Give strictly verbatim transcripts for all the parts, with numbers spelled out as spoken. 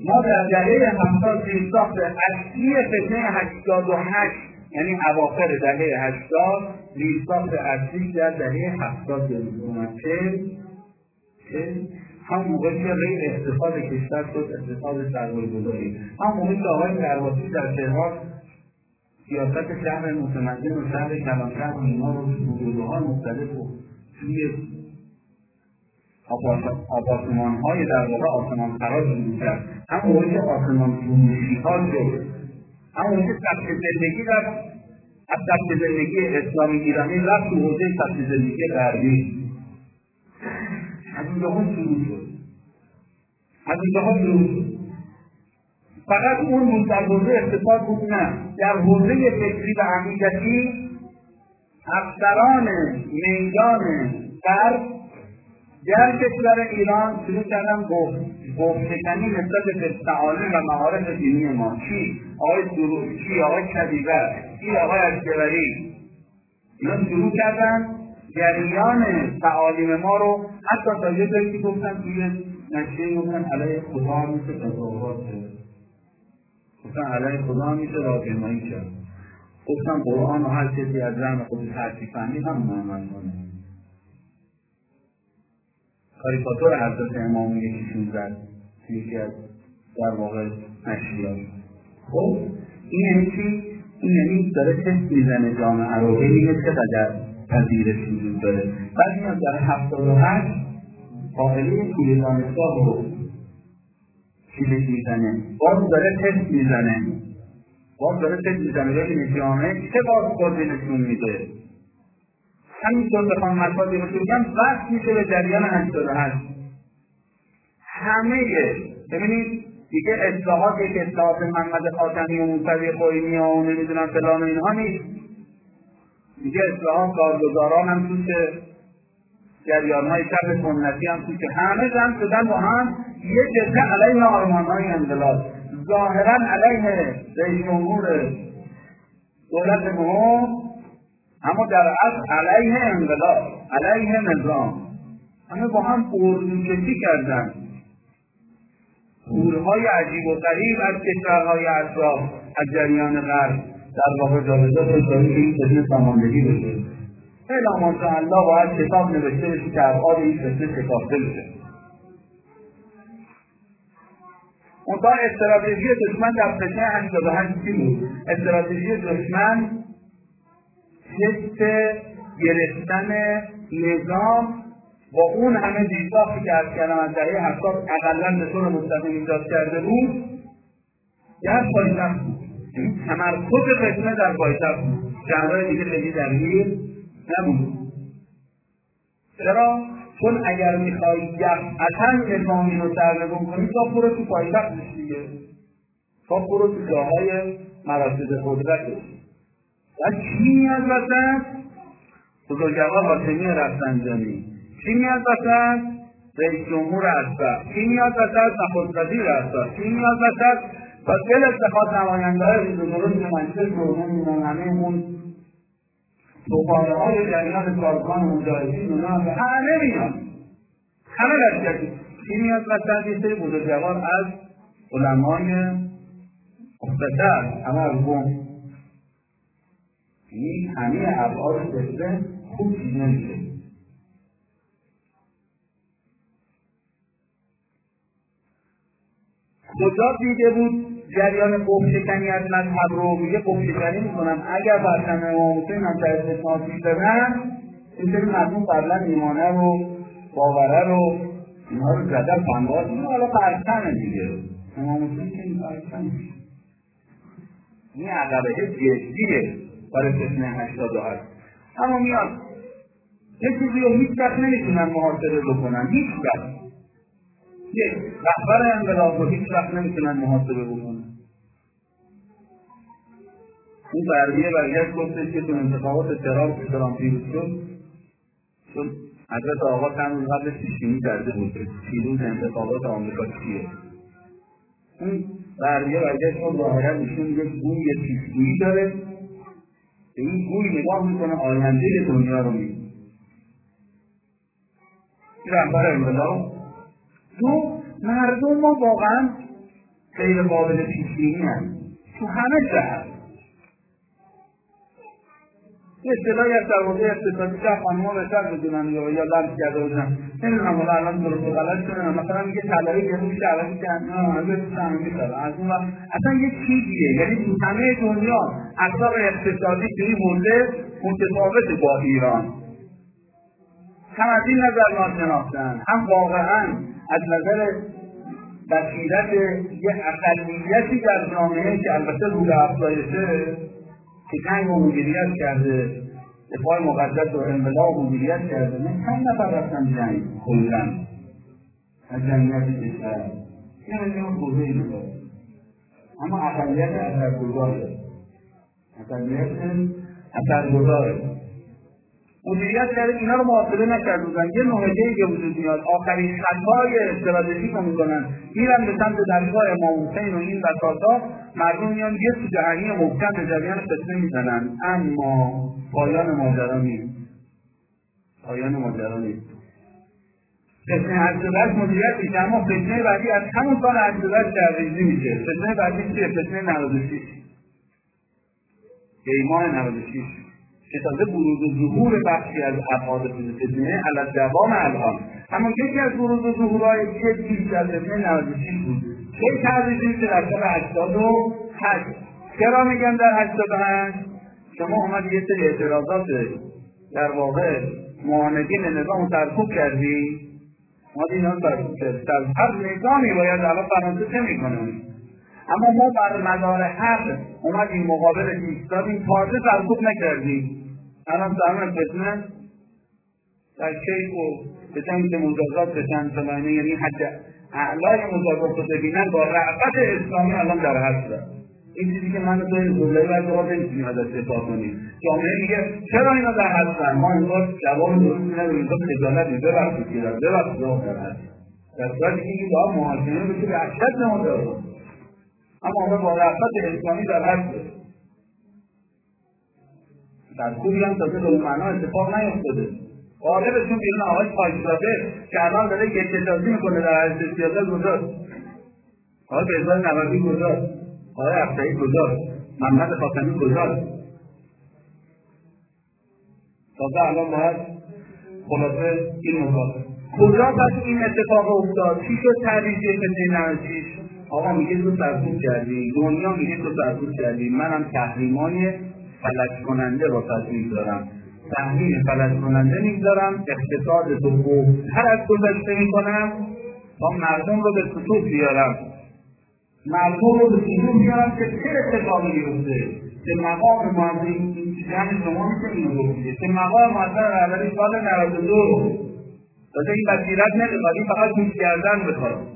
ما در دهه هفتاد زیرساخت اصلی فتنه هشتاد و هشت، یعنی اواخر دهه هشتاد، زیرساخت اصلی در دهه هفتاد اومد که که هم موقعی که غیر اقتصاد کشور شد اقتصاد سرمایه‌گذاری، هم موقعی که آقای درواسی در تهران سیاست شهر متمدن و شهر کلانشهر اینا رو حدودها مختلف و توی آپارتمان‌های در واقع آسمان فراز شروع کرد، هم موقعی که آسمان فروشی ها شد، هم موقعی که سبک زندگی در از سبک زندگی اسلامی ایرانی رفت تو حوزه سبک زندگی غربی. از اینجا ها شروع شد از اینجا ها شروع شد فقط اون بود در حوزه اقتصاد بود؟ نه، در حوزه فکری و عقیدتی افسران میدان غرب در کشور ایران شروع کردن گفت‌شکنی نسبت به تعالیم و معارف دینی ما. چی؟ آقای سروش، چی؟ آقای کدیور، چی؟ آقای اشکبری. اینا شروع کردن جریان تعالیم ما رو حتی تا یه جایی که گفتن توی نشریه گفتن علیه خدا هم میشه تظاهرات کرد، گفتن علیه خدا هم میشه راهپیمایی کرد، گفتن قرآن و هر کسی از زن خودش هرچی فهمید هم محمد کنه. کاریکاتور حضرت امام یکیشون زد یکی از در واقع نشریات. خب این یعنی چی؟ این یعنی داره تست میزنه جامعه رو، ببینه چقدر پذیرش وجود داره. بعد میاد در هفتاد و هشت قائله توی دانشگاه رو کلیک میزنه، باز داره تست میزنه باز داره تست میزنه ببینه جامعه چه باز خودی نشون میده. همینطور بخوام مطالبی رو بگم بحث میشه به جریان هشتاد و هشت. همه ببینید دیگه اصلاحات یک اصلاحات محمد خاتمی و موسوی خوئینی و نمیدونم فلان و اینها نیست. دیگه اصلاحات کارگزاران هم توشه، جریان‌های چپ سنتی هم توشه، همه جمع شدن با هم یک جبهه علیه آرمان‌های انقلاب، ظاهرا علیه رئیس جمهور دولت نهم، اما در اصل علیه انقلاب، علیه نظام. همه با هم اردوکشی کردن، گورهای عجیب و غریب از کشورهای اطراف از جریان غرب در واقع جابجا شد تا اینکه این فتنه ساماندهی بشه. خیلی ماشاءالله باید کتاب نوشته بشه که ابعاد این فتنه شکافته بشه. منتها استراتژی دشمن در فتنه هشتاد و هشت چی بود؟ استراتژی دشمن حس گرفتن نظام با اون همه دیزاخی که از کلم از دهه هفتاد اقلا به طور مستقیم ایجاد کرده بود در پایتخت بود. تمرکز فتنه در پایتخت بود، شهرهای دیگه خیلی درگیر نبود. چرا؟ چون اگر میخوایی یقطعا نظامی رو سرنگون کنی تا برو تو پایتختش دیگه، تا برو تو جاهای مراکز قدرتش. و چی میاد وسط؟ بزرگوار حاتمی رفسنجانی. چی میاد وسط؟ رئیس جمهور اسبق. چی میاد وسط؟ نخست وزیر اسبق. چی میاد وسط؟ و دل اتخاذ نماینده‌های روز درست مجلس رو نمیدونن همه اون توپانه های جریان کارکنان و مجاهدین اونا همه میاد، همه لشکری. چی میاد وسط؟ یه سری بزرگوار از علمای مختصر، همه از گم. این همه ابعاد فتنه خوب چیز نمیشه. کجا دیده بود جریان قوم‌شکنی از مذهب رو؟ میگه قوم‌شکنی میکنم اگر برسن امام حسین هم در استثناء بدن، این سری مردم قبلا ایمانه رو باوره رو اینها رو زدن فنباز، این حالا پرستنه دیگه. امام حسین که این پرستنه این عقبه جدیه برای فتنه هشتاد و هشت. اما میاد یه چیزی رو هیچ وقت نمیتونن محاصره بکنن، هیچ وقت یک رهبر انقلاب رو هیچ وقت نمیتونن محاسبه بکنن. اون غربیه برگشت گفتش که تو انتخابات ترامپ که ترامپ پیروز شد، چون حضرت آقا چند روز قبلش پیش‌بینی کرده بود که پیروز انتخابات آمریکا چیه. اون غربیه برگشت اون ظاهرا ایشون یه گوی پیش‌گویی داره، به این گوی نگاه میکنه آینده دنیا رو میبینه. رهبر انقلاب دو مردم ما واقعا غیر قابل پیش‌بینی هست تو همه جهت. یه اصطلاحی از در حوزه اقتصادی که خانم‌ها بهتر بدونن یا یا لمس کرده بودن، نمیدونم حالا الان درست و غلط شده، مثلا میگه طلایی گرون میشه عوضی که همه تو همه می‌کنه از اون وقت اصلا یه چیزیه، یعنی تو همه دنیا اخلاق اقتصادی تو این حوزه متفاوته با ایران. هم از این نظر ناشناختن، هم واقعا از نظر بصیرت یه اقلیتی در جامعه که البته رو به افزایشه که جنگ و مدیریت کرده، دفاع مقدس و انقلاب و مدیریت کرده، نه چند نفر رفتن جنگ کلاً از جمعیت کشور این میلیون توضیحی میده، اما اقلیت اثرگذاره، اقلیت اثرگذاره مدیریت کرده، اینا رو محاسبه نکرده بودن. یه نوعیه‌ای که وجود میاد آخرین خطای استراتژیک رو میکنن، میرن به سمت درگاه امام حسین و این بساطا، مردم میان یه تو جهنی محکم به جریان فتنه میزنن، اما پایان ماجرا نیست. پایان ماجرا نیست. فتنه هشتاد و هشت مدیریت میشه، اما فتنه بعدی از همون سال هشتاد و هشت جریزی میشه. فتنه بعدی چیه؟ فتنه نود و شش دیماه نود و شش که تازه بروز و ظهور بخشی از ابعاد فتنه علی دوام الان. اما یکی از بروز و ظهورهای جدی در فتنه نود و شش بود که تحریزی میشه در سال هشتاد و هشت. چرا میگن در هشتاد و هشت؟ شما اومد یه سری اعتراضات در واقع معاندین نظام سرکوب کردی، ما اینا سرکوب کردی، در هر نظامی باید الان فرانسه چه میکنه، اما ما بر مدار حق اومدیم مقابل ایستادیم، تازه سرکوب نکردیم. الان زمان فتنه در کیف و به جنگ مجازات بشن فلانه، یعنی حد اعلای مجازات رو ببینن با رعفت اسلامی الان در حد. این چیزی که من و توی دولایی باید دوها نمیتونیم ازش دفاع کنیم. جامعه میگه چرا اینا در حدن؟ ما انگار جواب درست نداریم، اینجا خجالت میده ببخشید گیرم ببخشید دوها در حد، در صورتی که این باید محاکمه بشه به اشد ما دارم، اما ما با رعفت اسلامی در حد در خوبی هم تازه به اون معنا اتفاق نیفتاده. غالبشون بیرون آقای پاکزاده که الان داره یک اجازی میکنه در حزب سیاست گذاشت، آقای بهزاد نوابی گذاشت، آقای افشاری گذاشت، محمد خاتمی گذاشت، تازه الان باید خلاصه این مقابل کجا پس این اتفاق افتاد؟ چی شد تحریزی فتنه نود و شش؟ آقا میگه تو سرکوب کردی، دنیا میگه تو سرکوب کردی، منم تحریمای فلج کننده رو تصویب دارم، تحریم فلج کننده میگذارم، اقتصاد تو خوبتر از گذشته میکنم تا مردم رو به سطوح بیارم، مردم رو به سطوح بیارم که چه اتفاقی بیفته، که مقام معظم جمع شما میشه این رو بگیده، که مقام معظم اولی سال نود و دو تازه این بصیرت نمیخواد، این فقط گوش کردن بخواد.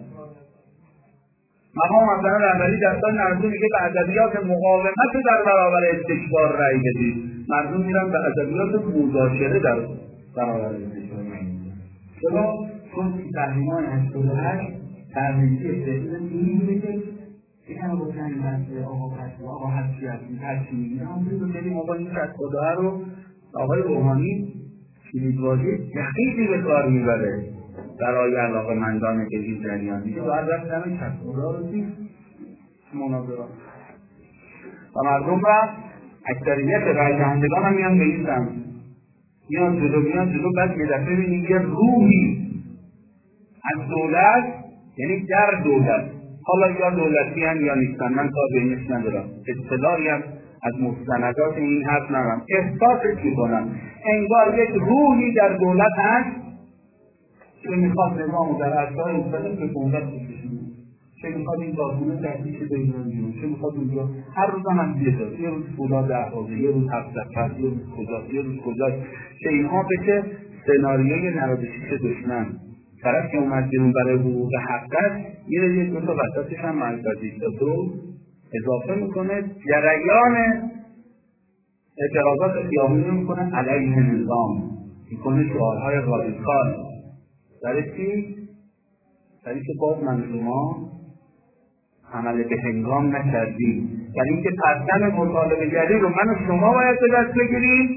مقام معظم اولی در سال نود و دو میگه به ادبیات مقاومت در برابر استکبار رأی بدید، مردم میرن به ادبیات مذاکره در برابر استکبار رأی بدید. چرا؟ چون تحریمان هشتاد و هشت تحریم‌های فتنه اینی که این هم با چند بسته آقا پس آقا هرچی هستی هرچی میگه همونجور بکنیم آقا این فتواده رو آقای روحانی کلیدواژه دقیقی به کار میبره برای علاقه مندانه که این جریان میشه باید رفت همه فتواده رو دید مناظرات و مردم را اکثریت رای دهندگان هم میان به این سمت میان جلو میان جلو بعد یه دفعه بینید یه روحی از دولت، یعنی در دولت، حالا یا دولتی هم یا نیستن، من کار بینش ندارم، اطلاعی هم از مستندات این حرف ندارم، احساسش میکنم انگار یک روحی در دولت هست که میخواد نظام و در اصلاح مختلف به قوت بکشونه، چه میخواد این داخونه تحریش بگیرون، چه میخواد اونجا هر روز هم هم بیده، یه روز فولاد احوازه، یه روز هفت سفر، یه روز کجاست، یه روز کجاست، که اینها بشه سناریوی نود و شش دشمن. طرف که اومد بیرون برای حقوق حقیقت میره یک دو تا وسطش هم مرکزی تو اضافه میکنه، جریان اعتراضات خیابانی میکنه علیه نظام، میکنه شعارهای رادیکال در چی؟ در اینکه باز من شما عمل به هنگام نکردیم، در اینکه پرچم مطالبه گری رو من و شما باید به دست بگیریم،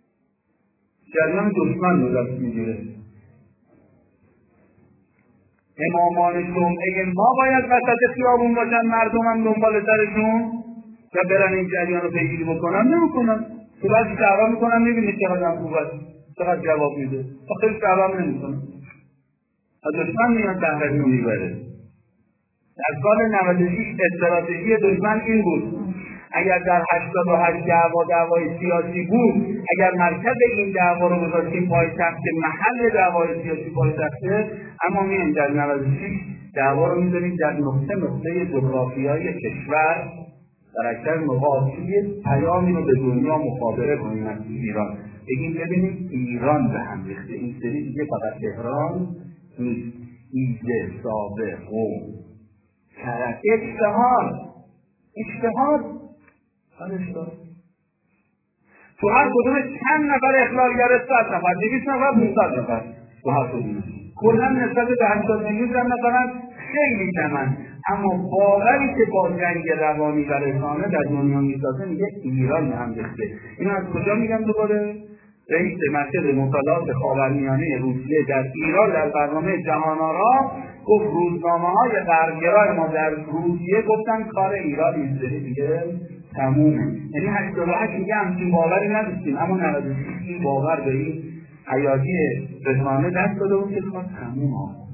جریان دشمن رو دست میگیره. امامان جمعه ما باید وسط خیابون باشن، مردم هم دنبال سرشون و برن این جریان رو پیگیری بکنن؟ نمیکنن. تو بعضی دعوا میکنن، میبینید چقدر هم خوبه، چقدر جواب میده. آخرش دعوا نمیکنن، از دشمن میان تحریم رو میبره. در سال نود و شش استراتژی دشمن این بود: اگر در هشتاد و هشت دعوا دعوای سیاسی بود، اگر مرکز این دعوا رو بذاریم پایتخت، محل دعوای سیاسی پایتخته، اما میان در نود و شش دعوا رو میذاریم در نقطه نقطه جغرافیایی کشور، در اکثر مواقع پیامی رو به دنیا مخابره کنیم از ایران. بگیم ببینید ایران به هم ریخته، این سری دیگه فقط تهران نیست، ایده، سابه، قوم، کرد، اجتهاد، اجتهاد اشتهاد. تو هر کدوم چند نفر اخلال گرفت؟ صد نفر، دویست نفر، پانصد نفر تو هر کدوم. کلا نسبت به هشتاد میلیون زن مثلا خیلی کمن، اما باوری که با جنگ روانی و رسانه در دنیا میسازه میگه ایران هم ریخته. اینو از کجا میگم دوباره؟ رئیس مرکز مطالعات خاورمیانه روسیه در ایران در برنامه جهان آرا گفت روزنامه‌های غربگرای ما در روسیه گفتن کار ایران اینجوری دیگه تمومه. یعنی هشتاد و هشت میگه همچین باوری نداشتیم، اما نود و شش این باور به این حیاتی رسانه دست داده بود که کار تموم آمد.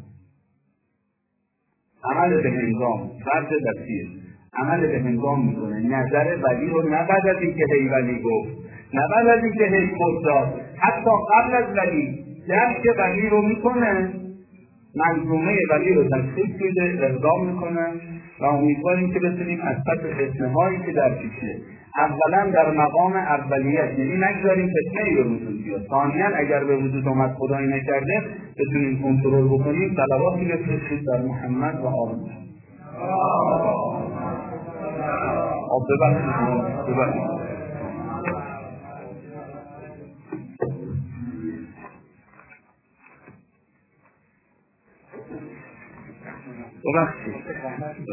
عمل به هنگام، فرد دستیر عمل به هنگام میکنه. نظر ولی رو نه بعد از این که هی ولی گفت، نه بعد از این که هی خود داد، حتی قبل از ولی درک ولی رو میکنه، منظومه ولی رو تشخیص میده، اقدام میکنه و امیدواریم که بتونیم از پس فتنه‌هایی که در پیشه، اولا در مقام اولیت، یعنی نگذاریم فتنه‌ای به وجود بیاد، ثانیاً اگر به وجود اومد خدایی نکرده بتونیم کنترل بکنیم. صلواتی بفرستید در محمد و آل محمد. آب ببخشید ببخشید ببخشید